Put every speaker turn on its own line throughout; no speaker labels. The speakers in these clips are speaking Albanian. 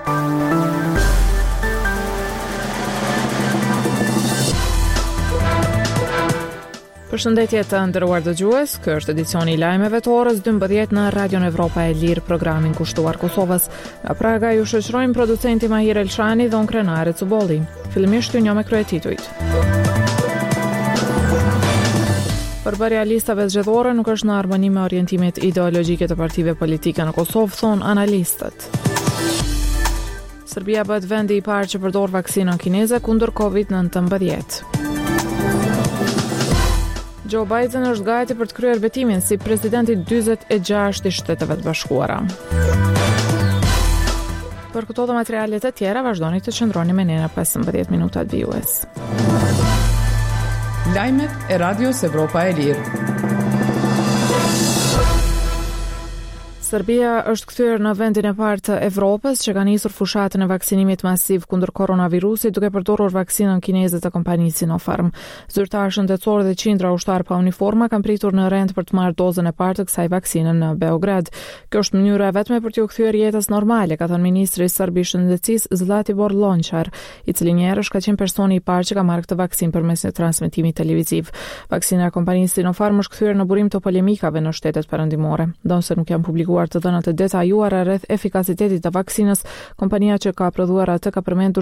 Përshëndetje të nderuar dëgjues, ky është edicioni i lajmeve të orës 12 në Radion Evropa e Lirë, programin kushtuar Kosovës. Nga Praga ju shoqërojmë producenti Mahir Elshani dhe unë Krenare Cubolli. Fillimisht ju njoh me kryetitujt. Përbërja listave zgjedhore nuk është në harmoni me orientimet ideologjike të partive politike në Kosovë, thonë analistët. Serbia bëhet vendi i parë që përdor vaksinën kineze kundër COVID-19. Joe Biden është gati për të kryer betimin si presidenti 46 i Shteteve të Bashkuara. Për këto dhe materialet e tjera, vazhdoni të qëndroni me ne në 15 minuta të vijues.
Lajmet e Radios Evropa e Lirë.
Serbia është kthyer në vendin e parë të Evropës që ka nisur fushatën e vaksinimit masiv kundër koronavirusit duke përdorur vaksinën kineze të kompanisë Sinopharm. Zyrtarë shëndetësorë dhe qindra ushtar pa uniforma kanë pritur në rend për të marrë dozën e parë të kësaj vaksine në Beograd. Kjo është mënyra vetme për t'u kthyer jetës normale, ka thënë ministri i Serbi i Shëndetësisë Zlatibor Lončar, i cili një herë ka qenë personi i parë që ka marrë këtë vaksinë përmes një transmetimi televiziv. Vaksina e kompanisë Sinopharm është kthyer në burim të polemikave në shtetet perëndimore. Donse nuk janë publikuar të dhënat e detajuara rreth efikasitetit të vaksinës, kompania që ka prodhuar atë ka përmendur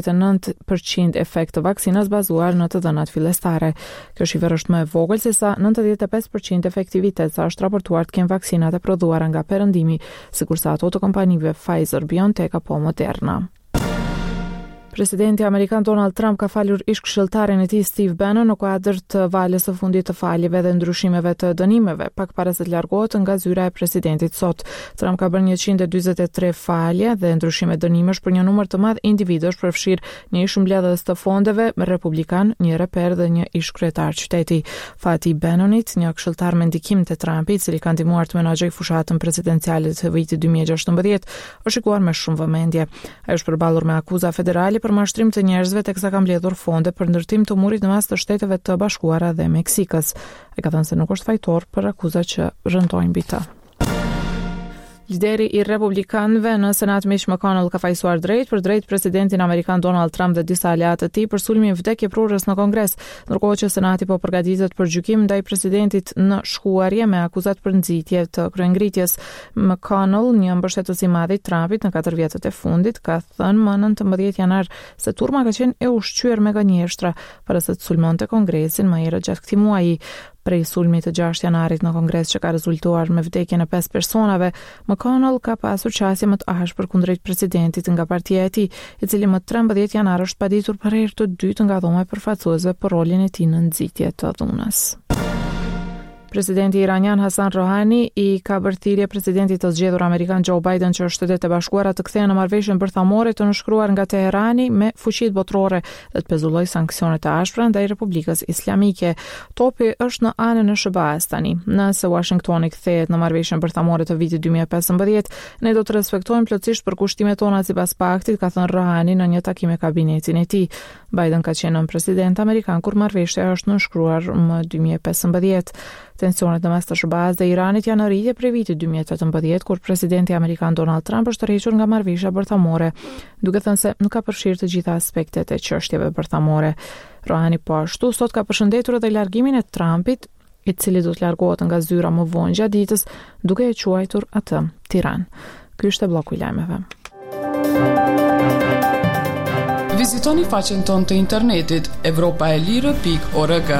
79% efekt të vaksinës bazuar në të dhënat fillestare. Kjo shifër është më e vogël se sa 95% efektivitet sa është raportuar të kenë vaksinat e prodhuara nga perëndimi, sikurse ato të kompanive Pfizer, BioNTech apo Moderna. Presidenti Amerikan Donald Trump ka falur ish-këshilltarin e tij Steve Bannon në kuadër të valës së fundit të faljeve dhe ndryshimeve të dënimeve, pak para se të largohet nga zyra e presidentit sot. Trump ka bërë 143 falje dhe ndryshime dënimesh për një numër të madh individësh, përfshir një ish-mbledhës të fondeve republikan, një reper dhe një ish-kryetar qyteti. Fati i Bannonit, një këshilltar me ndikim të Trumpit, i cili ka ndihmuar të menaxhojë fushatën presidenciale të vitit 2016, është shikuar me shumë vëmendje. Ai është përballur me akuza federale për mashtrim të njerëzve teksa ka mbledhur fonde për ndërtim të murit në mes të Shteteve të Bashkuara dhe Meksikës. Ai ka thënë se nuk është fajtor për akuzat që rëndojnë mbi të. Lideri i republikanëve në Senat Mitch McConnell ka fajsuar drejt presidentin amerikan Donald Trump dhe disa aleatë të tij për sulmin vdekjeprurës në Kongres, ndërkohë që Senati po përgatitet për gjykim ndaj presidentit në shkuarje me akuzat për nxitje të kryengritjes. McConnell, një mbështetës i madh i Trumpit në 4 vjetët e fundit, ka thënë më 19 janar se turma ka qenë e ushqyer me gënjeshtra para se të sulmonte Kongresin më herët gjatë këtij muaji. Prej sulmit të 6 janarit në Kongres që ka rezultuar me vdekjen e 5 personave, McConnell ka pasur qasje më të ashpër kundrejt presidentit nga partia e tij, i cili më 13 janar është paditur për herë të dytë nga dhoma e përfaqësuese për rolin e tij në nxitje të dhunës. Presidenti iranian Hasan Rohani i ka bërë thirrje presidentit të zgjedhur amerikan Joe Biden që Shtetet e Bashkuara të kthehen në marrëveshjen bërthamore të nënshkruar nga Teherani me fuqitë botërore dhe të pezullojë sanksionet e ashpra ndaj Republikës Islamike. Topi është në anën e SBA-s tani. Nëse Washingtoni kthehet në marrëveshjen bërthamore të vitit 2015, ne do të respektojmë plotësisht përkushtimet tona sipas paktit, ka thënë Rohani në një takim me kabinetin e tij. Biden ka qenë president amerikan kur marrëveshja është nënshkruar më 2015. Tensionet në mes të SBA-s dhe Iranit janë në rritje prej vitit 2018, kur presidenti amerikan Donald Trump është tërhequr nga marrëveshja bërthamore, duke thënë se nuk ka përfshirë të gjitha aspektet e çështjeve bërthamore. Rohani po ashtu sot ka përshëndetur edhe largimin e Trumpit, i cili do të largohet nga zyra më vonë gjatë ditës, duke e quajtur atë tiran. Ky është bloku i lajmeve.
Vizitoni faqen tonë të internetit europaelire.org.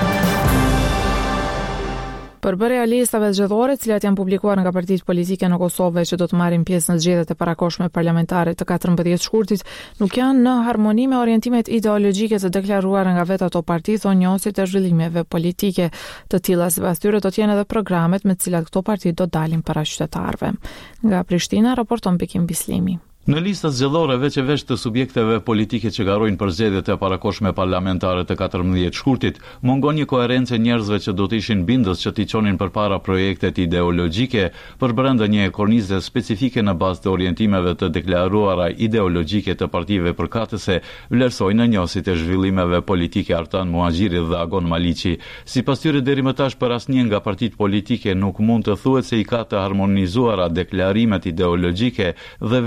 Përbërja listave zgjedhore, të cilat janë publikuar nga partitë politike në Kosovë që do të marrin pjesë në zgjedhjet e parakohshme parlamentare të 14 shkurtit, nuk janë në harmoni me orientimet ideologjike të deklaruara nga vetë ato parti, thonë njohësit e zhvillimeve politike. Të tilla sipas tyre do të jenë edhe programet me të cilat këto parti do dalin para qytetarëve. Nga Prishtina raporton Bekim Bislimi.
Në listat zgjedhore veç e veç të subjekteve politike që garojnë për zgjedhjet e parakohshme parlamentare të 14 shkurtit, mungon një koherencë njerëzve që do të ishin bindës që t'i çonin përpara projektet ideologjike për brenda një kornize specifike në bazë të orientimeve të deklaruara ideologjike të partive përkatëse, vlerësojnë njohësit e zhvillimeve politike Artan Muhaxhiri dhe Agon Maliqi. Sipas tyre deri më tash për asnjë nga partitë politike nuk mund të thuhet se i ka të harmonizuara deklarimet ideologjike dhe veprimet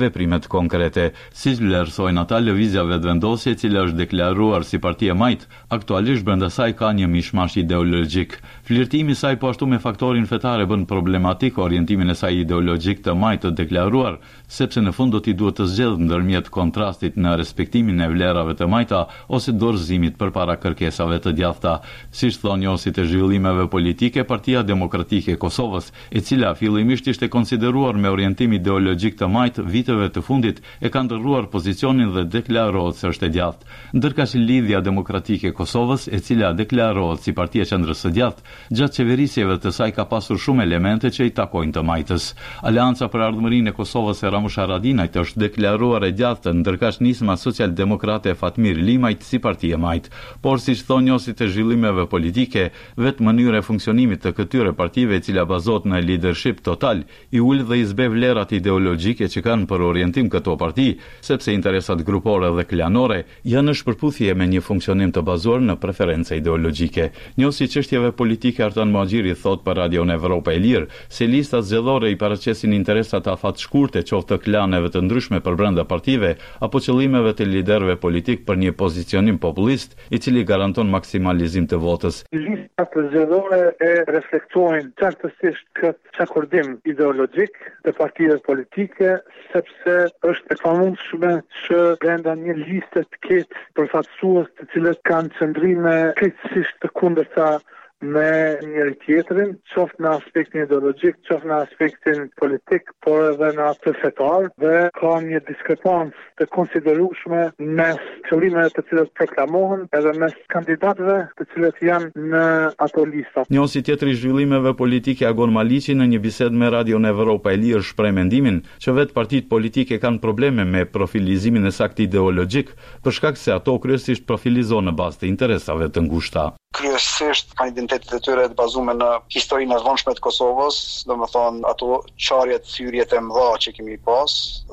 të konkrete. Si vlerësojnë ata lëvizja vetëvendosje e cila është deklaruar si parti e majt, aktualisht brenda saj ka një mishmash ideologjik. Flirtimi i saj po ashtu me faktorin fetar e bën problematik orientimin e saj ideologjik të majt të deklaruar, sepse në fund do t'i duhet të zgjedhë ndërmjet kontrastit në respektimin e vlerave të majta ose dorëzimit përpara kërkesave të djathta. Siç thonë njësit e zhvillimeve politike, Partia Demokratike e Kosovës, e cila fillimisht ishte konsideruar me orientim ideologjik të majt, viteve të fundit e ka ndërruar pozicionin dhe deklarohet se është e djathtë. Ndërkaq Lidhja Demokratike e Kosovës, e cila deklarohet si parti e qendrës së djathtë, gjatë qeverisjeve të saj ka pasur shumë elemente që i takojnë të majtës. Aleanca për Ardhmërinë e Kosovës e Ramush Haradinajt është deklaruar e djathtë, ndërkaq Nisma Social-Demokrate e Fatmir Limajt si parti e majt. Por siç thonë njësit e zhvillimeve politike, vetë mënyra e funksionimit të këtyre partive, e cila bazohet në leadership total, i ul dhe i zbe vlerat ideologjike që kanë për orientim këto parti, sepse interesat grupore dhe klanore janë në shpërputhje me një funksionim të bazuar në preferenca ideologjike. Njësi çështjeve politike Artan Mohaxhiri thot për Radion Evropa e Lirë se listat zgjedhore i paraqesin interesat afat shkurte qoftë të klaneve të ndryshme për brenda partive apo qëllimeve të liderëve politik për një pozicionim populist i cili garanton maksimalizim të votës.
Listat zgjedhore e reflektojnë qartësisht këtë akordim ideologjik të partive politike, sepse është e pamundshme që brenda një liste të ketë përfaqësues të cilët kanë qëndrime krejtësisht të kundërta me njëri tjetrin, qoftë në aspektin ideologjik, qoftë në aspektin politik, por edhe në atë fetar, dhe ka një diskrepancë të konsiderueshme mes qëllimeve të cilat proklamohen edhe mes kandidatëve të cilët janë në ato lista.
Njësi tjetër i zhvillimeve politike Agon Maliqi në një bisedë me Radion Evropa e Lirë shpreh mendimin që vetë partitë politike kanë probleme me profilizimin e saktë ideologjik, për shkak se ato kryesisht profilizohen në bazë të interesave të ngushta.
Kryesisht kanë identitetet e tyre të bazuar në historinë e vonshme të Kosovës, domethënë ato çarjet, thyrjet e mëdha që kemi pas,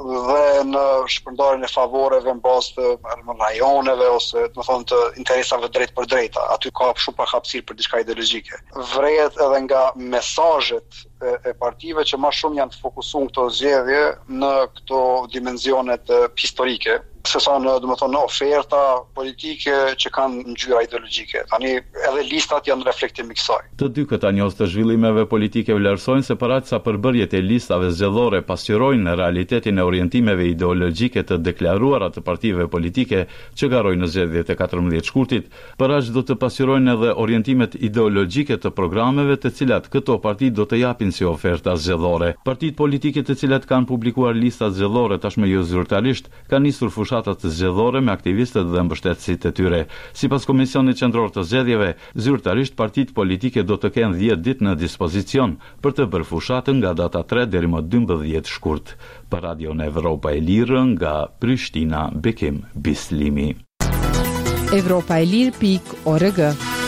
dhe në shpërndarjen e favoreve në bazë të rajoneve ose domethënë të interesave drejt për drejta. Aty ka shumë pak hapësirë për diçka ideologjike. Vrehet edhe nga mesazhet e partive që më shumë janë të fokusuar këto zgjedhje në këto dimensionet historike, sesa në domethënë oferta politike që kanë ngjyra ideologjike. Tani edhe listat janë reflektim i kësaj.
Të dy këta njohës të zhvillimeve politike vlerësojnë se për aq sa përbërjet e listave zgjedhore pasqyrojnë në realitetin e orientimeve ideologjike të deklaruara të partive politike që garojnë në zgjedhjet e 14 shkurtit, për aq do të pasqyrojnë edhe orientimet ideologjike të programeve të cilat këto parti do të japin si oferta zgjedhore. Partitë politike të cilat kanë publikuar listat zgjedhore tashmë jo zyrtarisht kanë nisur fushatat zgjedhore me aktivistët dhe mbështetësit e tyre. Sipas Komisionit Qendror të Zgjedhjeve, zyrtarisht partitë politike do të kenë 10 ditë në dispozicion për të bërë fushatën nga data 3 deri më 12 shkurt. Për Radion Evropa e Lirë nga Prishtina, Bekim Bislimi.
Evropaelir.org.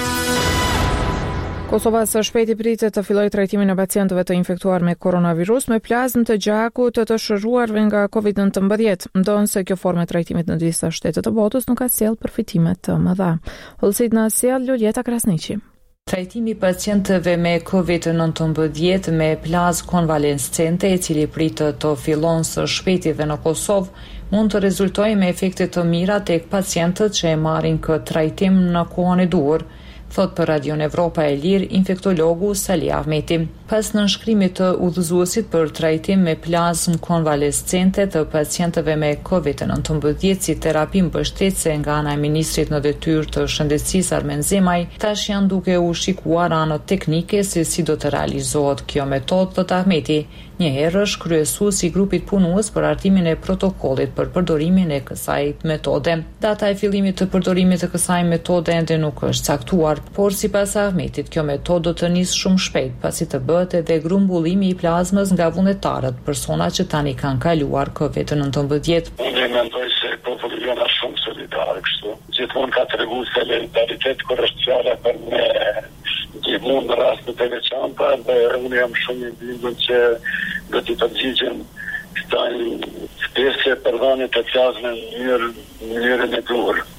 Kosova së shpejti pritet të fillojë trajtimin e pacientëve të infektuar me koronavirus me plazmë të gjakut të shëruarve nga COVID-19, ndonë se kjo formë e trajtimit në disa shtete të botës nuk ka sjellë përfitime të mëdha. Hollësit na sjell Luljeta Krasniqi.
Trajtimi pacientëve me COVID-19 me plazmë konvalescente, i cili pritet të fillon së shpejti dhe në Kosovë, mund të rezultojë me efekte të mira tek pacientët që e marrin këtë trajtim në kohën e duhur, thot për Radion Evropa e Lirë infektologu Sali Ahmeti. Pas nënshkrimit të udhëzuesit për trajtim me plazmë konvalescente të pacientëve me COVID-19 si terapi mbështetëse nga ana e ministrit në detyrë të shëndetësisë Armen Zemaj, tash janë duke u shikuar anët teknike se si do të realizohet kjo metodë, thot Ahmeti. Njëherë është kryesues i grupit punues për hartimin e protokollit për përdorimin e kësaj metode. Data e fillimit të përdorimit të kësaj metode ende nuk është caktuar, por sipas Ahmetit kjo metodë do të nisë shumë shpejt, pasi të bëhet edhe grumbullimi i plazmës nga vullnetarët, persona që tani kanë kaluar COVID-19.
Unë mendoj se populli janë shumë solidarë kështu. Gjithmonë ka treguar solidaritet kur është fjala për me gjithmonë në rastet e veçanta, dhe unë jam shumë i bindur që do t'i përgjigjem këta spesje për dhënien e plazmës në mënyrën e duhur.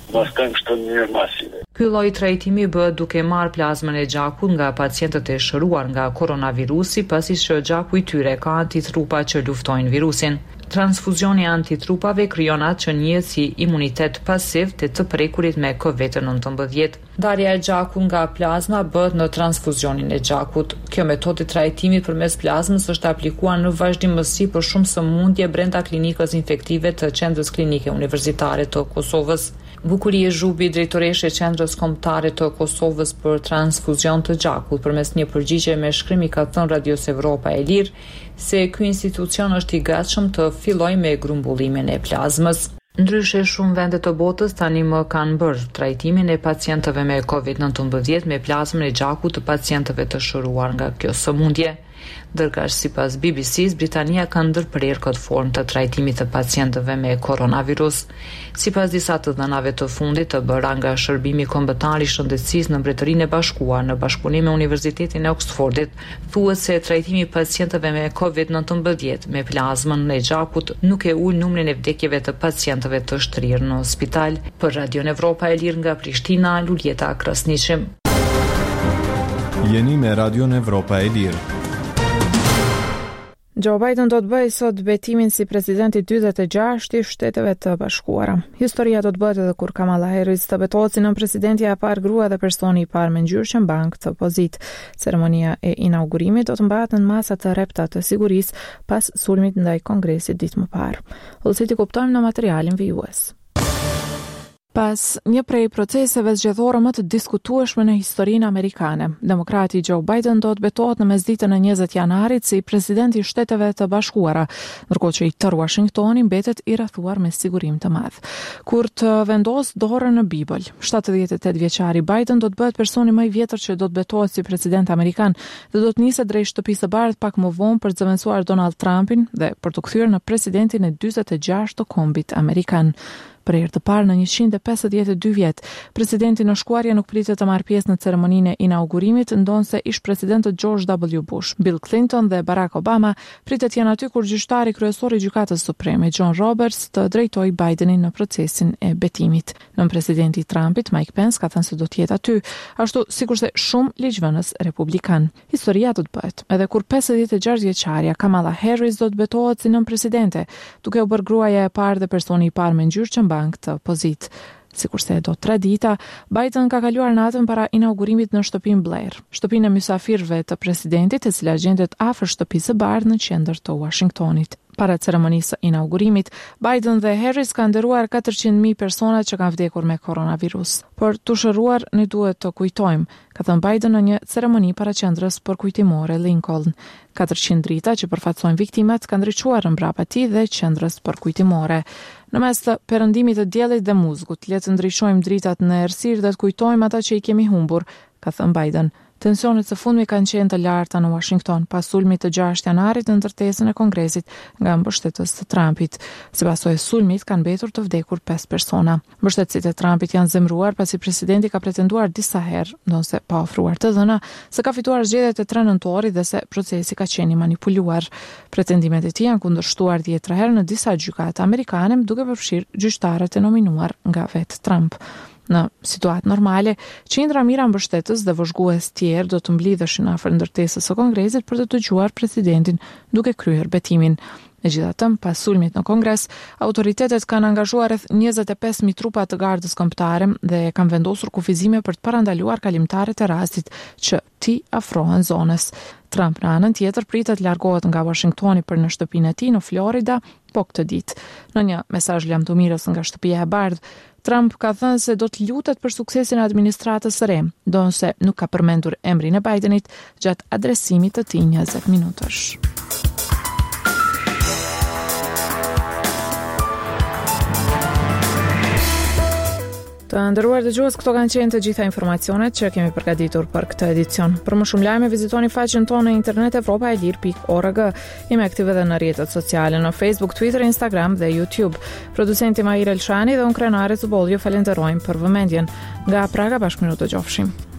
mos kanë kështu në mënyrë masive.
Ky lloj trajtimi bëhet duke marrë plazmën e gjakut nga pacientët e shëruar nga koronavirusi, pasi që gjaku i tyre ka antitrupa që luftojnë virusin. Transfuzioni i antitrupave krijon atë që njihet si imunitet pasiv të prekurit me COVID-19. Ndarja e gjakut nga plazma bëhet në transfuzionin e gjakut. Kjo metodë trajtimi përmes plazmës është aplikuar në vazhdimësi për shumë sëmundje brenda klinikës infektive të Qendrës Klinike Universitare të Kosovës. Bukurie Zhubi, drejtoreshe e Qendrës Kombëtare të Kosovës për transfuzion të gjakut, përmes një përgjigje me shkrim i ka thënë Radios Evropa e Lirë se ky institucion është i gatshëm të fillojë me grumbullimin e plazmës. Ndryshe, shumë vende të botës tani më kanë bërë trajtimin e pacientëve me COVID-19 me plazmën e gjakut të pacientëve të shëruar nga kjo sëmundje. Ndërkësh, sipas BBC-s, Britania ka ndërprerë këtë formë të trajtimit të pacientëve me koronavirus. Sipas disa të dhënave të fundit të bëra nga Shërbimi Kombëtar i Shëndetësisë në Mbretërinë e Bashkuar në bashkëpunim me Universitetin e Oxfordit, thuhet se trajtimi i pacientëve me COVID-19 me plazmën e gjakut nuk e ul numrin e vdekjeve të pacientëve të shtrirë në spital. Për Radio Evropa e Lirë nga Prishtina, Luljeta Krasniqi.
Jeni me Radio Evropa e Lirë.
Joe Biden do të bëjë sot betimin si presidenti 46 i Shteteve të Bashkuara. Historia do të bëhet edhe kur Kamala Harris të betohet si nënpresidentja e parë grua dhe personi i parë me ngjyrë bank të opozitë. Ceremonia e inaugurimit do të mbahet në masa të repta të sigurisë pas sulmit ndaj Kongresit ditë më parë. Ose ti kuptojmë në materialin vijues. Pas një prej proceseve zgjedhore më të diskutueshme në historinë amerikane, demokrati Joe Biden do të betohet në mesditën e 20 janarit si presidenti i Shteteve të Bashkuara, ndërkohë që i tërë Washingtoni mbetet i rrethuar me sigurim të madh. Kur të vendos dorën në Bibël, 78 vjeçari Biden do të bëhet personi më i vjetër që do të betohet si president amerikan dhe do të niset drejt Shtëpisë së Bardhë pak më vonë për të zëvendësuar Donald Trumpin dhe për të kthyer në presidentin e 46 të kombit amerikan. Për herë të parë në 152 vjet, presidenti në shkuarje nuk pritet të marrë pjesë në ceremoninë e inaugurimit, ndonse ish presidentët George W. Bush, Bill Clinton dhe Barack Obama pritet janë aty kur gjyqtari kryesor i Gjykatës Supreme, John Roberts, të drejtojë Bidenin në procesin e betimit. Nën presidenti i Trumpit, Mike Pence, ka thënë se do të jetë aty, ashtu sikurse shumë ligjvënës republikan. Historia do të bëhet edhe kur 56 vjeçaria Kamala Harris do të betohet si nënpresidente, duke u bërë gruaja e parë dhe personi i parë me ngjyrë bank të opozitë. Sikurse do tradita, Biden ka kaluar natën para inaugurimit në shtëpinë Blair, shtëpinë e mysafirëve të presidentit, e cila gjendet afër Shtëpisë së Bardhë në qendër të Washingtonit. Para ceremonisë së inaugurimit, Biden dhe Harris kanë nderuar 400.000 persona që kanë vdekur me koronavirus. Por të shëruar ne duhet të kujtojmë, ka thënë Biden në një ceremoni para qendrës përkujtimore Lincoln. 400 drita që përfaqësojnë viktimat kanë ndriçuar mbrapa tij dhe qendrës përkujtimore. Në mes të perëndimit të diellit dhe muzgut, le të ndriçojmë dritat në errësirë dhe të kujtojmë ata që i kemi humbur, ka thënë Biden. Tensionet së fundmi kanë qenë të larta në Washington pas sulmit të 6 janarit në ndërtesën e Kongresit nga mbështetës të Trumpit. Sipas së sulmit kanë mbetur të vdekur 5 persona. Mbështetësit e Trumpit janë zemruar pasi presidenti ka pretenduar disa herë, ndonse pa ofruar të dhëna, se ka fituar zgjedhjet e 3 nëntorit dhe se procesi ka qenë i manipuluar. Pretendimet e tij janë kundërshtuar 10 herë në disa gjykata amerikane, duke përfshirë gjyqtarët e nominuar nga vetë Trump. Në situatë normale, qindra mira mbështetës dhe vëzhgues tjerë do të mblidheshin afër ndërtesës së Kongresit për të dëgjuar presidentin duke kryer betimin. Megjithatë, pas sulmit në Kongres, autoritetet kanë angazhuar rreth 25.000 trupa të gardës kombëtare dhe kanë vendosur kufizime për të parandaluar kalimtarët e rastit që ti afrohen zonës. Trump në anën tjetër pritet largohet nga Washingtoni për në shtëpinë e tij në Florida po këtë ditë. Në një mesazh lamtumirës nga Shtëpia e Bardhë, Trump ka thënë se do të lutet për suksesin e administratës së re, ndonse nuk ka përmendur emrin e Bidenit gjatë adresimit të tij 20 minutash. Të nderuar dëgjues, këto kanë qenë të gjitha informacionet që kemi përgatitur për këtë edicion. Për më shumë lajme, vizitoni faqen tonë në internet evropaelir.org. Jemi aktive edhe në rrjetet sociale në Facebook, Twitter, Instagram dhe YouTube. Producenti Mahir Elshani dhe unë Krenare Zubolli ju falenderojmë për vëmendjen. Nga Praga, bashkë minutë të gjofshim.